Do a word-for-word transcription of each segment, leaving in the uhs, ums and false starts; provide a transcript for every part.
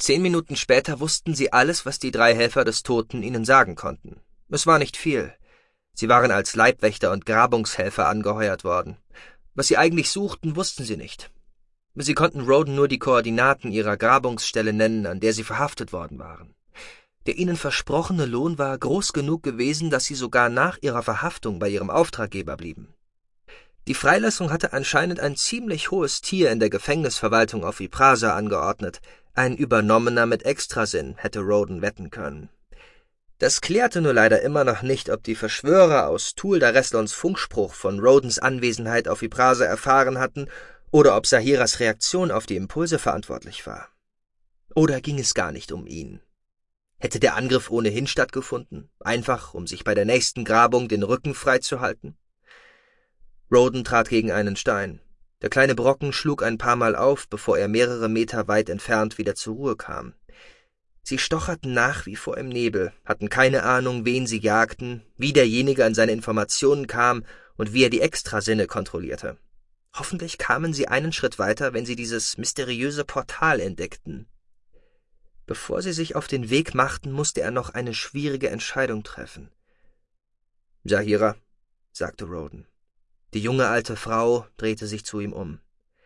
Zehn Minuten später wussten sie alles, was die drei Helfer des Toten ihnen sagen konnten. Es war nicht viel. Sie waren als Leibwächter und Grabungshelfer angeheuert worden. Was sie eigentlich suchten, wussten sie nicht. Sie konnten Roden nur die Koordinaten ihrer Grabungsstelle nennen, an der sie verhaftet worden waren. Der ihnen versprochene Lohn war groß genug gewesen, dass sie sogar nach ihrer Verhaftung bei ihrem Auftraggeber blieben. Die Freilassung hatte anscheinend ein ziemlich hohes Tier in der Gefängnisverwaltung auf Ypprasa angeordnet. Ein Übernommener mit Extrasinn, hätte Roden wetten können. Das klärte nur leider immer noch nicht, ob die Verschwörer aus Thul Dareslons Funkspruch von Rodens Anwesenheit auf Ypprasa erfahren hatten oder ob Sahiras Reaktion auf die Impulse verantwortlich war. Oder ging es gar nicht um ihn? Hätte der Angriff ohnehin stattgefunden, einfach um sich bei der nächsten Grabung den Rücken freizuhalten? Roden trat gegen einen Stein. Der kleine Brocken schlug ein paar Mal auf, bevor er mehrere Meter weit entfernt wieder zur Ruhe kam. Sie stocherten nach wie vor im Nebel, hatten keine Ahnung, wen sie jagten, wie derjenige an seine Informationen kam und wie er die Extrasinne kontrollierte. Hoffentlich kamen sie einen Schritt weiter, wenn sie dieses mysteriöse Portal entdeckten. Bevor sie sich auf den Weg machten, musste er noch eine schwierige Entscheidung treffen. »Sahira«, sagte Roden. Die junge alte Frau drehte sich zu ihm um.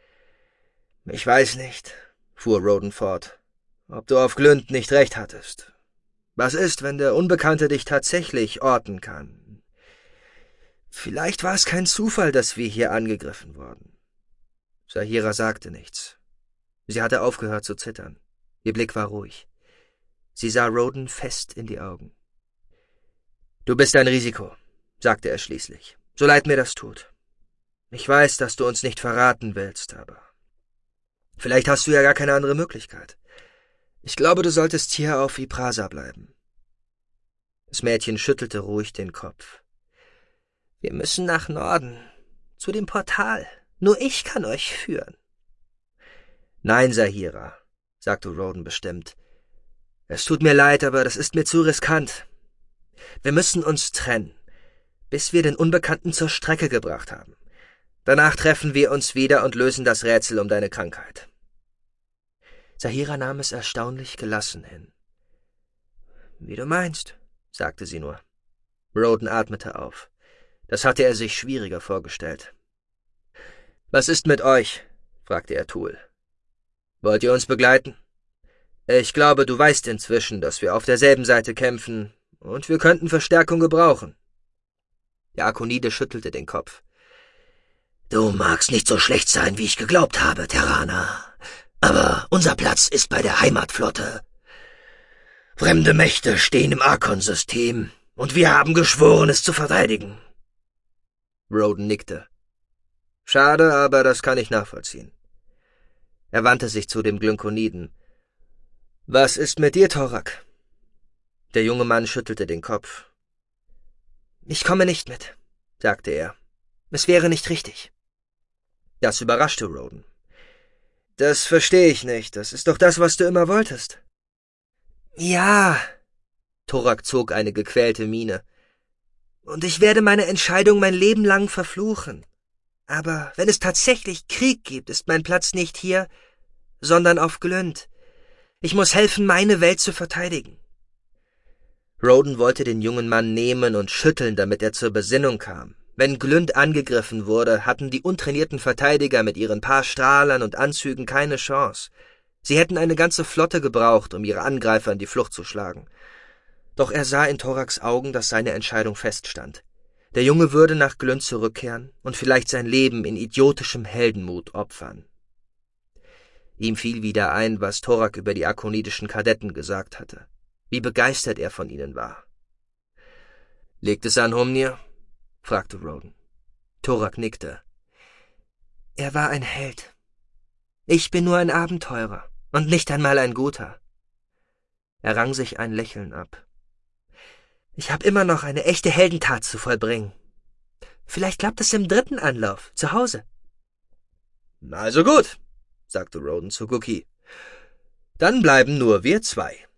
»Ich weiß nicht«, fuhr Roden fort, »ob du auf Glünd nicht recht hattest. Was ist, wenn der Unbekannte dich tatsächlich orten kann? Vielleicht war es kein Zufall, dass wir hier angegriffen wurden.« Sahira sagte nichts. Sie hatte aufgehört zu zittern. Ihr Blick war ruhig. Sie sah Roden fest in die Augen. »Du bist ein Risiko«, sagte er schließlich, »so leid mir das tut. Ich weiß, dass du uns nicht verraten willst, aber vielleicht hast du ja gar keine andere Möglichkeit. Ich glaube, du solltest hier auf Ypprasa bleiben.« Das Mädchen schüttelte ruhig den Kopf. »Wir müssen nach Norden, zu dem Portal. Nur ich kann euch führen.« »Nein, Sahira«, sagte Roden bestimmt. »Es tut mir leid, aber das ist mir zu riskant. Wir müssen uns trennen, bis wir den Unbekannten zur Strecke gebracht haben. Danach treffen wir uns wieder und lösen das Rätsel um deine Krankheit.« Sahira nahm es erstaunlich gelassen hin. »Wie du meinst«, sagte sie nur. Roden atmete auf. Das hatte er sich schwieriger vorgestellt. »Was ist mit euch?« fragte er Thul. »Wollt ihr uns begleiten? Ich glaube, du weißt inzwischen, dass wir auf derselben Seite kämpfen, und wir könnten Verstärkung gebrauchen.« Der Akonide schüttelte den Kopf. »Du magst nicht so schlecht sein, wie ich geglaubt habe, Terraner, aber unser Platz ist bei der Heimatflotte. Fremde Mächte stehen im Archon-System, und wir haben geschworen, es zu verteidigen.« Roden nickte. »Schade, aber das kann ich nachvollziehen.« Er wandte sich zu dem Glynkoniden. »Was ist mit dir, Torak?« Der junge Mann schüttelte den Kopf. »Ich komme nicht mit«, sagte er. »Es wäre nicht richtig.« Das überraschte Roden. »Das verstehe ich nicht. Das ist doch das, was du immer wolltest.« »Ja«, Torak zog eine gequälte Miene. »Und ich werde meine Entscheidung mein Leben lang verfluchen. Aber wenn es tatsächlich Krieg gibt, ist mein Platz nicht hier, sondern auf Glünd. Ich muss helfen, meine Welt zu verteidigen.« Roden wollte den jungen Mann nehmen und schütteln, damit er zur Besinnung kam. Wenn Glünd angegriffen wurde, hatten die untrainierten Verteidiger mit ihren paar Strahlern und Anzügen keine Chance. Sie hätten eine ganze Flotte gebraucht, um ihre Angreifer in die Flucht zu schlagen. Doch er sah in Toraks Augen, dass seine Entscheidung feststand. Der Junge würde nach Glünd zurückkehren und vielleicht sein Leben in idiotischem Heldenmut opfern. Ihm fiel wieder ein, was Torak über die akonidischen Kadetten gesagt hatte. Wie begeistert er von ihnen war. »Liegt es an Humnir?« fragte Roden. Torak nickte. »Er war ein Held. Ich bin nur ein Abenteurer und nicht einmal ein guter.« Er rang sich ein Lächeln ab. »Ich habe immer noch eine echte Heldentat zu vollbringen. Vielleicht klappt es im dritten Anlauf, zu Hause.« »Also gut«, sagte Roden zu Guki. »Dann bleiben nur wir zwei.«